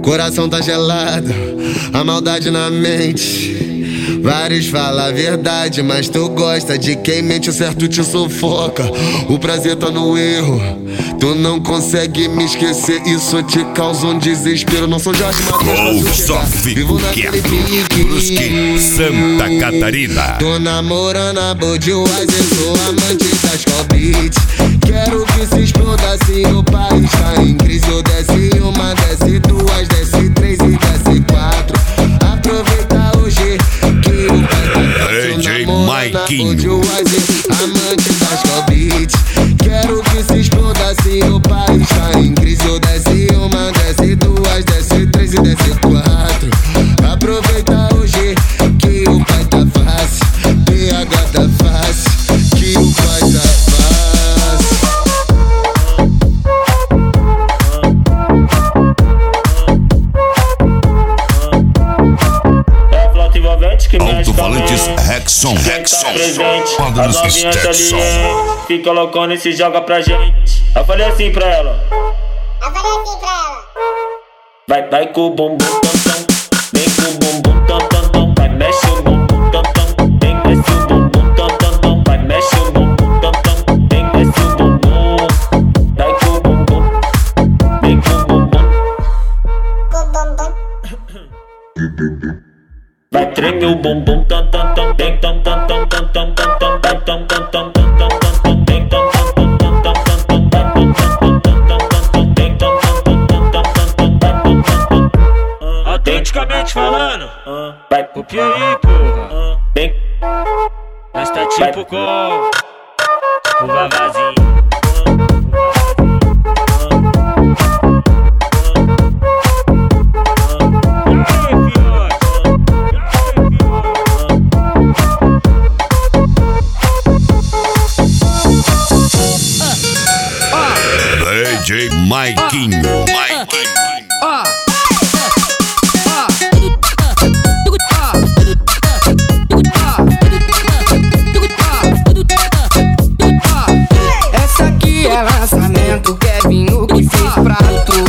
Coração tá gelado, a maldade na mente. Vários falam a verdade, mas tu gosta de quem mente, o certo te sufoca. O prazer tá no erro, tu não consegue me esquecer. Isso te causa um desespero. Não sou Jorge Matheus, só fico quieto. Brusque, Santa Catarina. Tô namorando a Budweiser, sou amante das Cobits. Quero que se exploda se o país tá em crise. Eu desce uma, desce duas, desce três e desce quatro. Aproveita hoje que o pai tá DJ Maikinho, Budweiser, amante das Cobits. Quero que se exploda se o país tá em crise. Eu desce uma, desce duas, desce três e desce quatro. Aproveita hoje que o pai tá fácil, PH tá fácil, que o pai tá fácil. Alto-falantes Rexon, Padrões Stetson. Fica loucona e se joga pra gente. Eu falei assim pra ela. Vai com o bumbum tam tam, vem com o bumbum tam tam tam. Vai mexe o bumbum tam tam, vem desce o bumbum tam tam tam. Vai mexe o bumbum tam tam, vem desce o bumbum. Vai com o bumbum, vem com o bumbum. Vai tremer o bumbum tam tam tam, tem tam tam tam tam tam tam tam, vai tam tam tam tam tam tam, tem tam tam tam tam tam tam, vai tam tam tam tam tam, tem tam tam tam tam tam, vai tam tam tam. Autenticamente falando, Vai copia aí, porra. Vem, Nós tá tipo com o Vavazinho. DJ Maikinho. Essa aqui é lançamento, Kevinho que fez pra tu.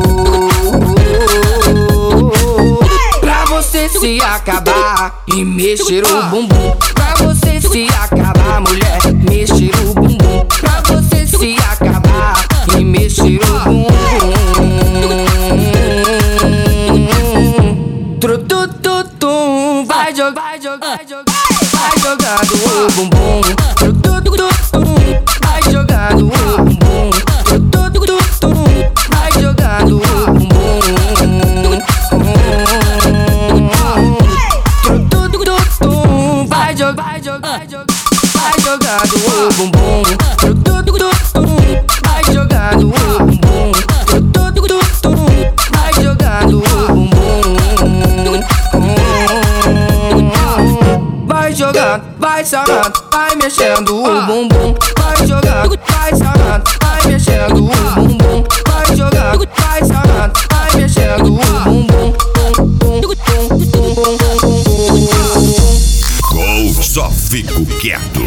Pra você se acabar e mexer o bumbum. Pra você se acabar, mulher, mexer o bumbum. Pra você se acabar e mexer o bumbum. Trutututum, vai jogar, vai jogar, vai jogando o bumbum. Trutututum, vai jogando o bumbum. Trutututum, vai jogando o bumbum. Trutututum, vai jogar, vai jogando o bumbum. Trutututum, vai jogando o bumbum. Trutututum, vai jogando o bumbum. Vai jogando, vai sarrando, vai mexendo o bumbum. Vai jogando, vai sarrando, vai mexendo o bumbum. Vai jogando, vai sarrando, vai mexendo o bumbum. Gol, só fico quieto.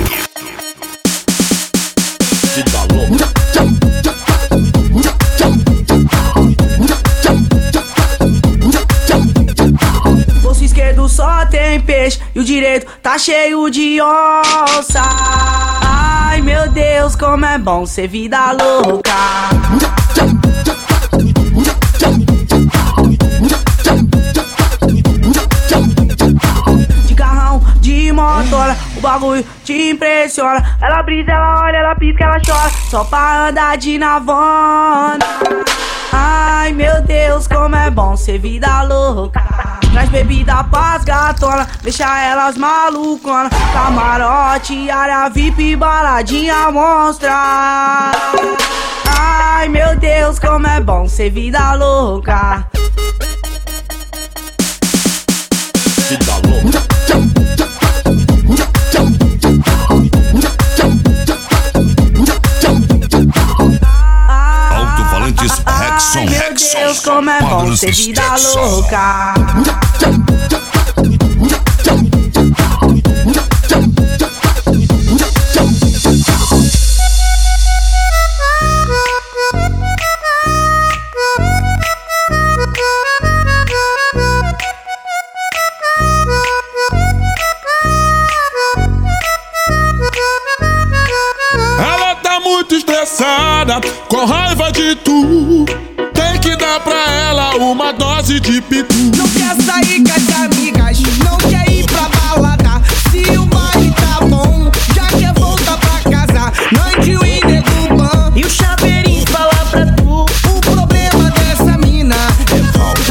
Bolso esquerdo só tem peixe e o direito tá cheio de onça. Ai meu Deus, como é bom ser vida louca. De carrão, de motora, o bagulho te impressiona. Ela brisa, ela olha, ela pisca, ela chora, só pra andar de navona. Ai meu Deus, como é bom ser vida louca. Traz bebida pras gatona, deixa elas malucona. Camarote, área VIP, baladinha monstra. Ai meu Deus, como é bom ser vida louca. Vida louca. Alto-falantes Rexon. Meu Deus, como é bom ser vida louca. estressada, com raiva de tu. Tem que dar pra ela uma dose de pitu. Não quer sair com as amigas, não quer ir pra balada. Se o baile tá bom, já quer voltar pra casa. Nandinho e Nego Ban, e o Chaveirinho fala pra tu. O problema dessa mina é falta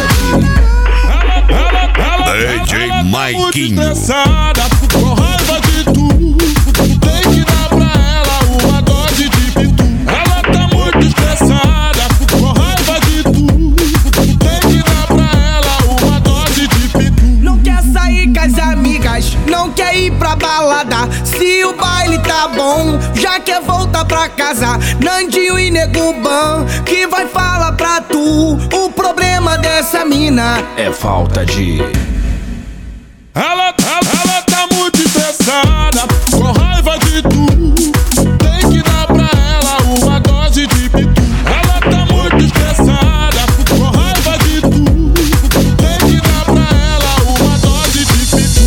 de... DJ Muito Maiquinho. estressada, com raiva de tu. Tem que dar pra ela uma dose de pitu. Ela tá muito estressada, com raiva de tu. Tem que dar pra ela uma dose de pitu. Não quer sair com as amigas, não quer ir pra balada. Se o baile tá bom, já quer voltar pra casa. Nandinho e Nego Ban, que vai falar pra tu. O problema dessa mina É falta de... Ela tá muito estressada, com raiva de tu. Tem que dar pra ela uma dose de pitu. Ela tá muito estressada, com raiva de tu. Tem que dar pra ela uma dose de pitu.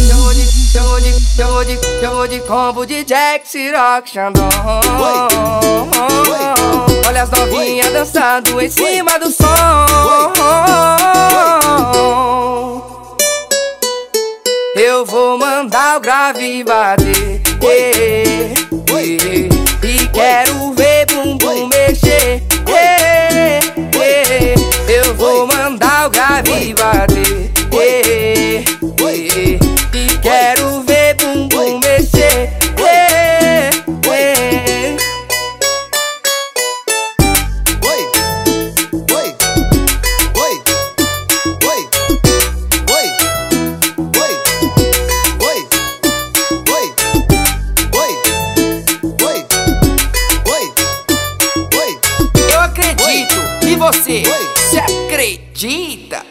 Chegou de combo de Jack, Ciroc, Xandão. Olha as novinhas dançando em cima do som. Eu vou mandar o grave bater, e quero ver bumbum mexer. Eu vou mandar o grave bater, e quero ver bumbum mexer. Eu acredito, e você se acredita?